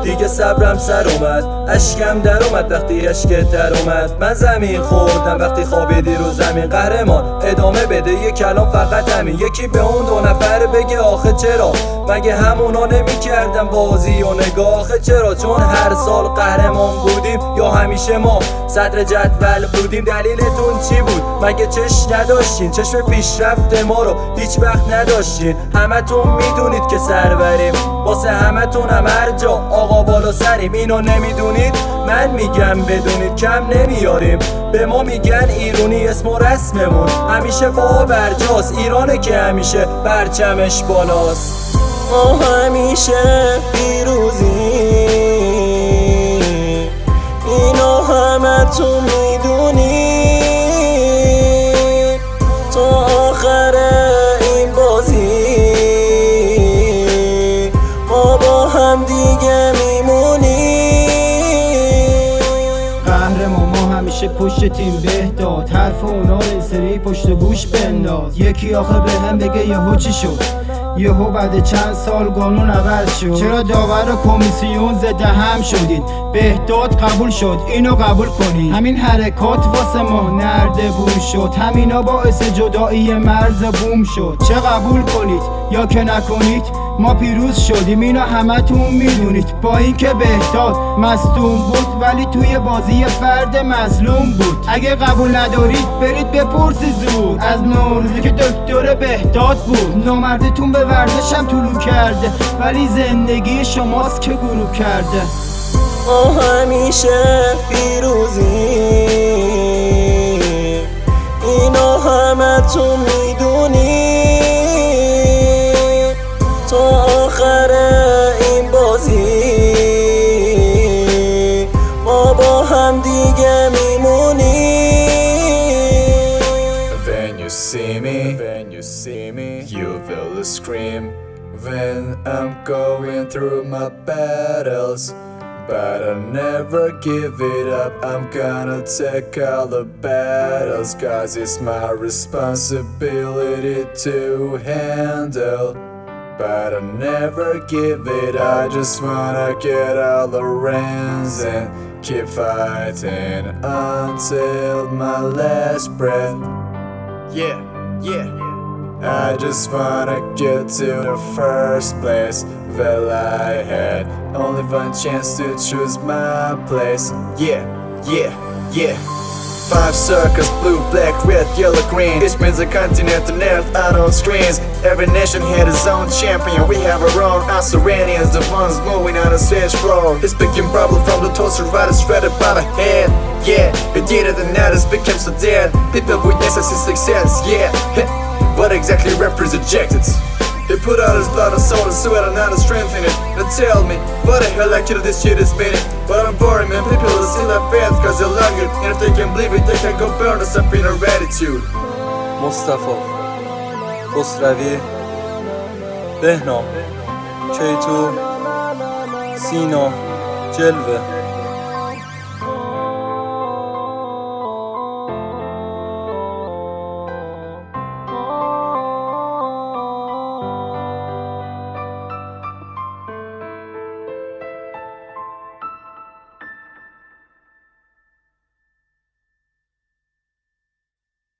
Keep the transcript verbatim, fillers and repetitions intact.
دیگه صبرم سر اومد، اشکم در اومد وقتی اشکت در اومد. من زمین خوردم وقتی خوابیدی رو زمین. قهرمان ادامه بده یه کلام فقط همین، یکی به اون دو نفر بگه آخه چرا؟ مگه همونا نمی کردم بازی و نگاه؟ آخه چرا؟ چون هر سال قهرمان بودیم یا همیشه ما صدر جدول بودیم؟ دلیلتون چی بود؟ مگه چشم نداشتین؟ چشم پیشرفت ما رو هیچ وقت نداشتین. همتون میدونید که سروریم، واسه همتون هم هر جا آقا بالا سریم. اینو نمیدونید؟ من میگم بدونید کم نمیاریم. به ما میگن ایرونی، اسم و رسممون همیشه با برجاست. ایرانه که همیشه پرچمش بالاست. ما همیشه پیروزی، اینو همتون میدونی. تا آخر این بازی ما با هم دیگه میمونی. قهرمان ما همیشه پشت تیم بهداد، حرف اونا رو سری پشت گوش بنداز. یکی آخه به هم بگه یهو چی شد؟ یهو بعد چند سال قانون عوض شد. چرا داور و کمیسیون زده هم شدید؟ بهداد قبول شد، اینو قبول کنید. همین حرکات واسه ما نردبون شد، همینا باعث جدایی مرز بوم شد. چه قبول کنید یا که نکنید ما پیروز شدیم، اینو همتون میدونید. با اینکه بهداد مصدوم بود ولی توی بازی فرد مظلوم بود. اگه قبول ندارید برید بپرسید زود از نوروزی که دکتر بهداد بود. نامردتون به ورزشم طلوع کرده ولی زندگی شماست که گروه کرده. ما همیشه پیروزی، اینو همتون میدونی. تا آخر این بازی ما با هم دیگه میمونی. When you see me, when you see me, you will scream. When I'm going through my battles, but I never give it up. I'm gonna take all the battles, cause it's my responsibility to handle. But I never give it, I just wanna get all the rings and keep fighting until my last breath. Yeah, yeah. I just wanna get to the first place. Well, I had only one chance to choose my place. Yeah, yeah, yeah. Five circles, blue, black, red, yellow, green. Each means a continent on earth out on screens. Every nation had its own champion. We have our own Australians, the ones moving on the stage floor. It's picking problem from the toes to riders shredded by the head. Yeah, we did it and now this became so dead. People witness us in success, yeah. What exactly represents it? He put out his blood and soul and sweat and now the strength in it. Now tell me, what the hell actually this shit is meaning? But I'm boring man, people will still have faith cause they love you. And if they can believe it, they can go burn us up in a gratitude. مصطفی خسروی، بهنام کیتو، سینا، جلوه.